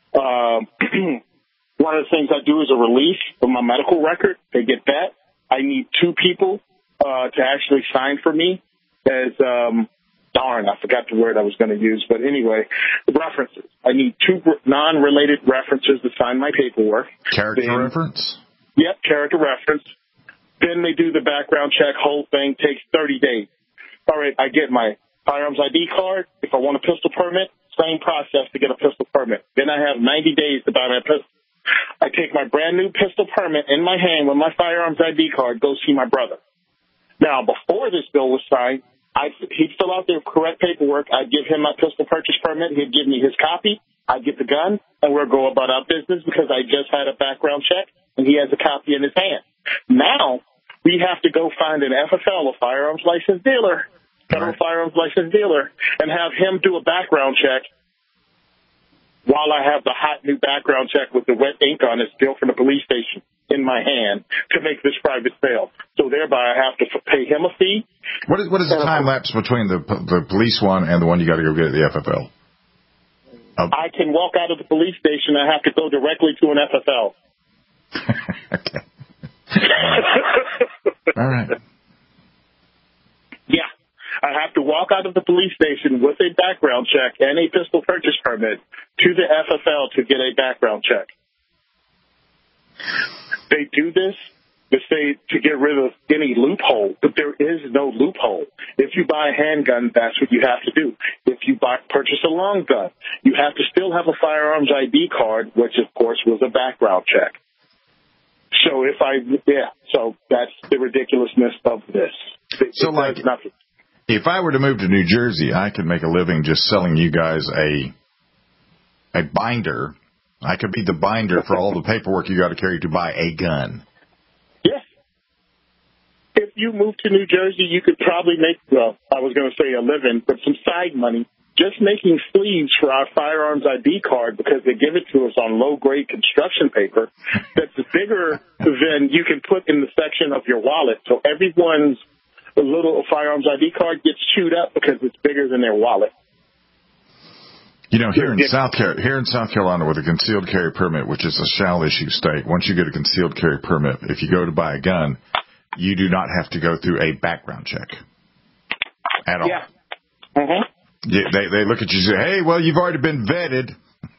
Speaker 4: One of the things I do is a release of my medical record. They get that. I need two people to actually sign for me as darn, I forgot the word I was going to use. But anyway, references. I need two non-related references to sign my paperwork.
Speaker 3: Character reference?
Speaker 4: Yep, character reference. Then they do the background check. Whole thing takes 30 days. All right, I get my firearms ID card. If I want a pistol permit, same process to get a pistol permit. Then I have 90 days to buy my pistol. I take my brand-new pistol permit in my hand with my firearms ID card, go see my brother. Now, before this bill was signed, he'd fill out the correct paperwork. I'd give him my pistol purchase permit. He'd give me his copy. I'd get the gun, and we'll go about our business because I just had a background check, and he has a copy in his hand. Now, we have to go find an FFL, a firearms licensed dealer, federal firearms licensed dealer, and have him do a background check while I have the hot new background check with the wet ink on it still from the police station in my hand to make this private sale. So thereby I have to pay him a fee.
Speaker 3: What is the time lapse between the police one and the one you got to go get at the FFL?
Speaker 4: I can walk out of the police station and I have to go directly to an FFL.
Speaker 3: Okay. All right.
Speaker 4: Yeah. I have to walk out of the police station with a background check and a pistol purchase permit to the FFL to get a background check. They do this to get rid of any loophole, but there is no loophole. If you buy a handgun, that's what you have to do. If you purchase a long gun, you have to still have a firearms ID card, which of course was a background check. So so that's the ridiculousness of this.
Speaker 3: If I were to move to New Jersey, I could make a living just selling you guys a binder. I could be the binder for all the paperwork you got to carry to buy a gun.
Speaker 4: Yes. you moved to New Jersey, you could probably make, well, I was going to say a living, but some side money just making sleeves for our firearms ID card because they give it to us on low-grade construction paper that's bigger than you can put in the section of your wallet. So everyone's little firearms ID card gets chewed up because it's bigger than their wallet.
Speaker 3: You know, here in South Carolina with a concealed carry permit, which is a shall-issue state, once you get a concealed carry permit, if you go to buy a gun, you do not have to go through a background check at all.
Speaker 4: Yeah. Mm-hmm.
Speaker 3: Yeah, they look at you and say, hey, well, you've already been vetted.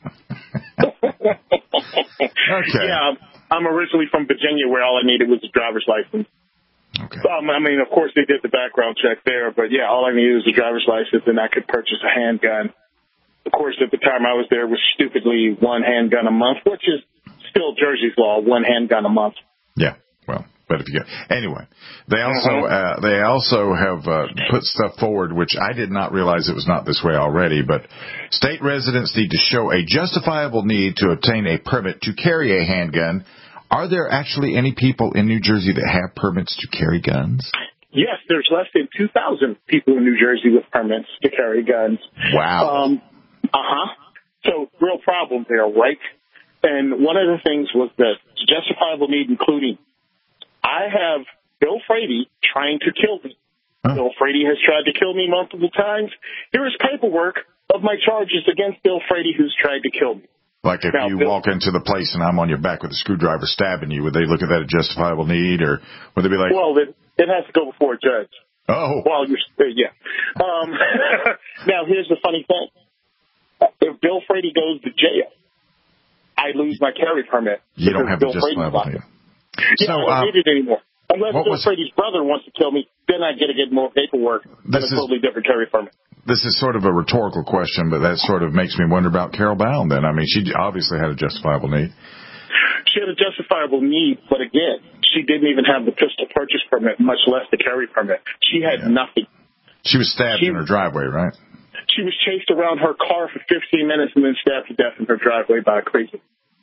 Speaker 3: Okay.
Speaker 4: Yeah, I'm originally from Virginia where all I needed was a driver's license.
Speaker 3: Okay.
Speaker 4: I mean, of course, they did the background check there, but, yeah, all I needed was a driver's license, and I could purchase a handgun. Of course, at the time I was there, it was stupidly one handgun a month, which is still Jersey's law, one handgun a month.
Speaker 3: Yeah, well, but if you get anyway, they also have put stuff forward, which I did not realize it was not this way already. But state residents need to show a justifiable need to obtain a permit to carry a handgun. Are there actually any people in New Jersey that have permits to carry guns?
Speaker 4: Yes, there's less than 2,000 people in New Jersey with permits to carry guns.
Speaker 3: Wow.
Speaker 4: So real problem there, right? And one of the things was the justifiable need, including I have Bill Frady trying to kill me. Bill Frady has tried to kill me multiple times. Here is paperwork of my charges against Bill Frady, who's tried to kill me.
Speaker 3: Like if you walk into the place and I'm on your back with a screwdriver stabbing you, would they look at that as justifiable need, or would they be like...
Speaker 4: Well, it has to go before a judge.
Speaker 3: Oh.
Speaker 4: While you're... yeah. Now, here's the funny thing. If Bill Frady goes to jail, I lose my carry permit.
Speaker 3: You don't have the justifiable need.
Speaker 4: Yeah, I don't need it anymore. Unless Bill Frady's brother wants to kill me, then I get to get more paperwork and a totally different carry permit.
Speaker 3: This is sort of a rhetorical question, but that sort of makes me wonder about Carol Bound then. I mean, she obviously had a justifiable need.
Speaker 4: She had a justifiable need, but again, she didn't even have the pistol purchase permit, much less the carry permit. She had nothing.
Speaker 3: She was stabbed in her driveway, right?
Speaker 4: She was chased around her car for 15 minutes and then stabbed to death in her driveway by a crazy.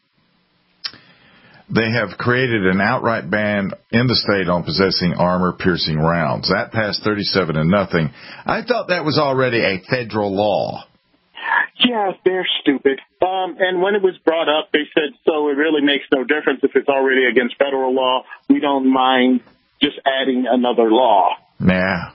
Speaker 3: They have created an outright ban in the state on possessing armor-piercing rounds. That passed 37-0. I thought that was already a federal law.
Speaker 4: Yeah, they're stupid. And when it was brought up, they said, so it really makes no difference if it's already against federal law. We don't mind just adding another law.
Speaker 3: Nah.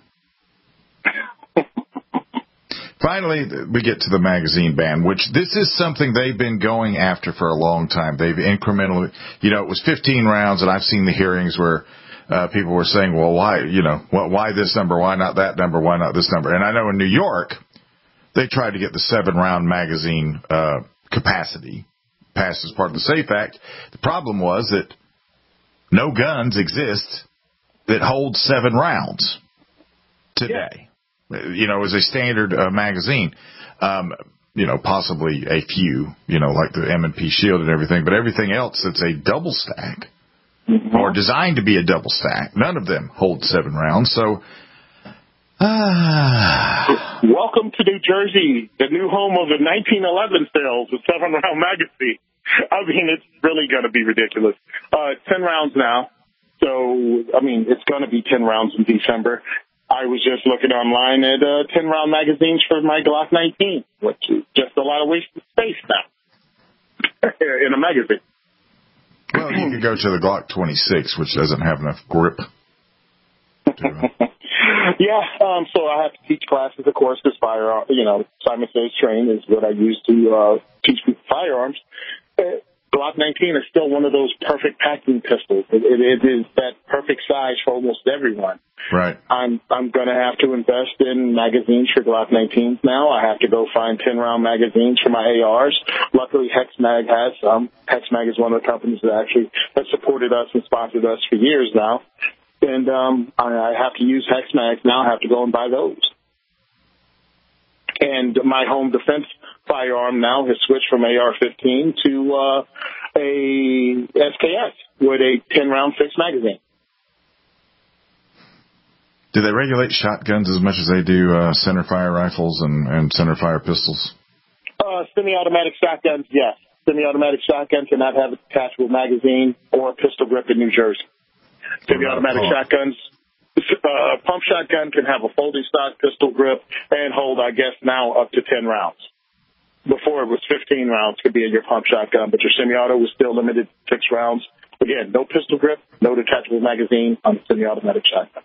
Speaker 3: Finally, we get to the magazine ban, which this is something they've been going after for a long time. They've incrementally, it was 15 rounds, and I've seen the hearings where people were saying, well, why, why this number? Why not that number? Why not this number? And I know in New York, they tried to get the 7-round magazine capacity passed as part of the SAFE Act. The problem was that no guns exist that hold 7 rounds today. Yeah. As a standard magazine, possibly a few, like the M&P Shield and everything, but everything else that's a double stack or designed to be a double stack, none of them hold 7 rounds. So,
Speaker 4: welcome to New Jersey, the new home of the 1911 sales with 7-round magazine. I mean, it's really going to be ridiculous. 10 rounds now. So, it's going to be 10 rounds in December. I was just looking online at 10-round magazines for my Glock 19, which is just a lot of wasted space now in a magazine.
Speaker 3: Well, you could go to the Glock 26, which doesn't have enough grip.
Speaker 4: Yeah, so I have to teach classes, of course, because Simon Says Train is what I use to teach people firearms. Glock 19 is still one of those perfect packing pistols. It is that perfect size for almost everyone.
Speaker 3: Right.
Speaker 4: I'm going to have to invest in magazines for Glock 19s now. I have to go find 10-round magazines for my ARs. Luckily, HexMag has some. HexMag is one of the companies that actually has supported us and sponsored us for years now. And I have to use HexMag now. I have to go and buy those. And my home defense firearm now has switched from AR-15 to a SKS with a 10-round fixed magazine.
Speaker 3: Do they regulate shotguns as much as they do centerfire rifles and centerfire pistols?
Speaker 4: Semi-automatic shotguns, yes. Semi-automatic shotgun cannot have a detachable magazine or a pistol grip in New Jersey. Semi-automatic shotguns, Pump shotgun can have a folding stock pistol grip and hold, I guess, now up to 10 rounds. Before it was 15 rounds could be in your pump shotgun, but your semi-auto was still limited to 6 rounds. Again, no pistol grip, no detachable magazine on the semi-automatic shotgun.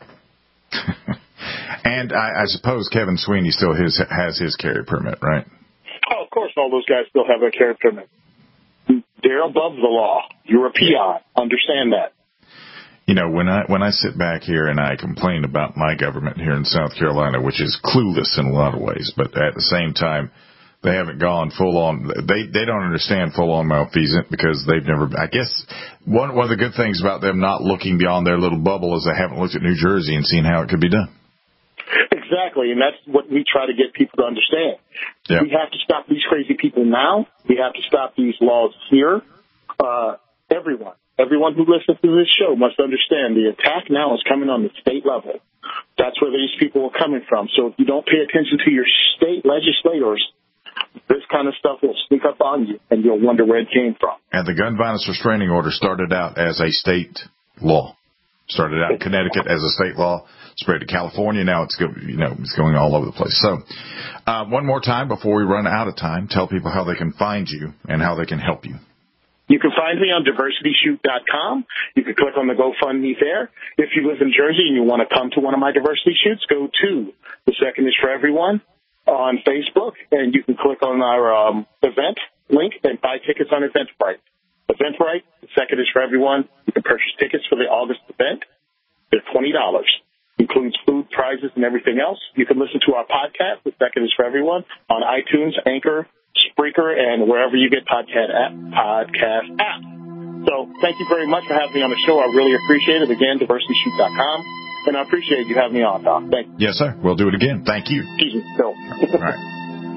Speaker 3: And I suppose Kevin Sweeney still has his carry permit, right?
Speaker 4: Oh, of course, all those guys still have a carry permit. They're above the law. You're a peon. Understand that.
Speaker 3: You know, when I sit back here and I complain about my government here in South Carolina, which is clueless in a lot of ways, but at the same time, they haven't gone full on. They don't understand full on malfeasant because they've never. I guess one of the good things about them not looking beyond their little bubble is they haven't looked at New Jersey and seen how it could be done.
Speaker 4: Exactly, and that's what we try to get people to understand. Yeah. We have to stop these crazy people now. We have to stop these laws here. Everyone who listens to this show must understand the attack now is coming on the state level. That's where these people are coming from. So if you don't pay attention to your state legislators, this kind of stuff will sneak up on you, and you'll wonder where it came from.
Speaker 3: And the gun violence restraining order started out as a state law. Started out in Connecticut as a state law, spread to California. Now it's going all over the place. So one more time before we run out of time, tell people how they can find you and how they can help you.
Speaker 4: You can find me on diversityshoot.com. You can click on the GoFundMe there. If you live in Jersey and you want to come to one of my diversity shoots, go to The Second is for Everyone on Facebook, and you can click on our event link and buy tickets on Eventbrite. Eventbrite, The Second is for Everyone. You can purchase tickets for the August event. They're $20. Includes food, prizes, and everything else. You can listen to our podcast, The Second is for Everyone, on iTunes, Anchor, Spreaker, and wherever you get podcast apps. So thank you very much for having me on the show. I really appreciate it. Again, diversityshoot.com. And I appreciate you having me on, Tom. Thank you.
Speaker 3: Yes, sir. We'll do it again. Thank you.
Speaker 4: Easy. Go.
Speaker 3: All right.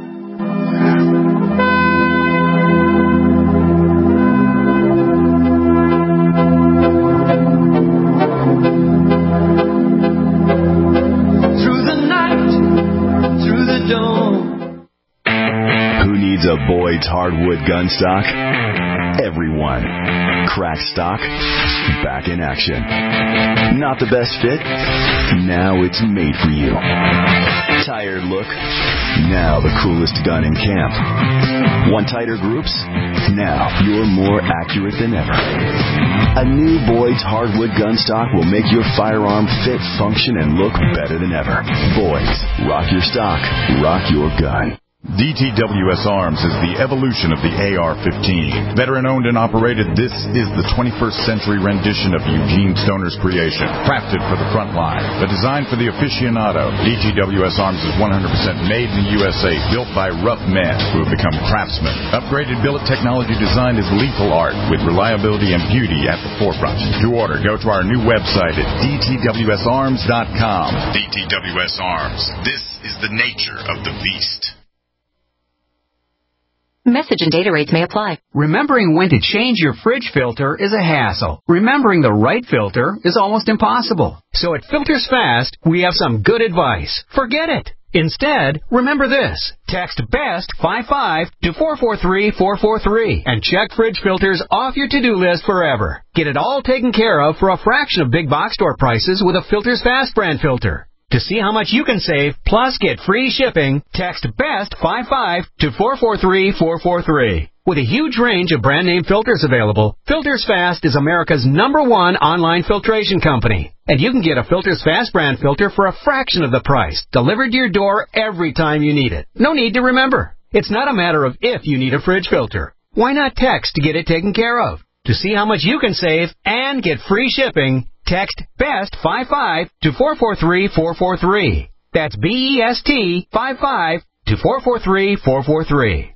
Speaker 1: A Boyd's hardwood gun stock? Everyone. Crack stock? Back in action. Not the best fit? Now it's made for you. Tired look? Now the coolest gun in camp. Want tighter groups? Now you're more accurate than ever. A new Boyd's hardwood gun stock will make your firearm fit, function, and look better than ever. Boyd's. Rock your stock. Rock your gun.
Speaker 3: DTWS Arms is the evolution of the AR-15. Veteran-owned and operated, this is the 21st century rendition of Eugene Stoner's creation. Crafted for the front line, but designed for the aficionado. DTWS Arms is 100% made in the USA, built by rough men who have become craftsmen. Upgraded billet technology design is lethal art, with reliability and beauty at the forefront. To order, go to our new website at dtwsarms.com. DTWS Arms. This is the nature of the beast.
Speaker 2: Message and data rates may apply.
Speaker 23: Remembering when to change your fridge filter is a hassle. Remembering the right filter is almost impossible. So at Filters Fast, we have some good advice. Forget it. Instead, remember this. Text BEST 55 to 443-443 and check fridge filters off your to-do list forever. Get it all taken care of for a fraction of big box store prices with a Filters Fast brand filter. To see how much you can save, plus get free shipping, text BEST 55 to 443-443. With a huge range of brand name filters available, Filters Fast is America's #1 online filtration company. And you can get a Filters Fast brand filter for a fraction of the price, delivered to your door every time you need it. No need to remember. It's not a matter of if you need a fridge filter. Why not text to get it taken care of? To see how much you can save and get free shipping, text BEST 55 to 443-443. That's BEST 55 to 443-443.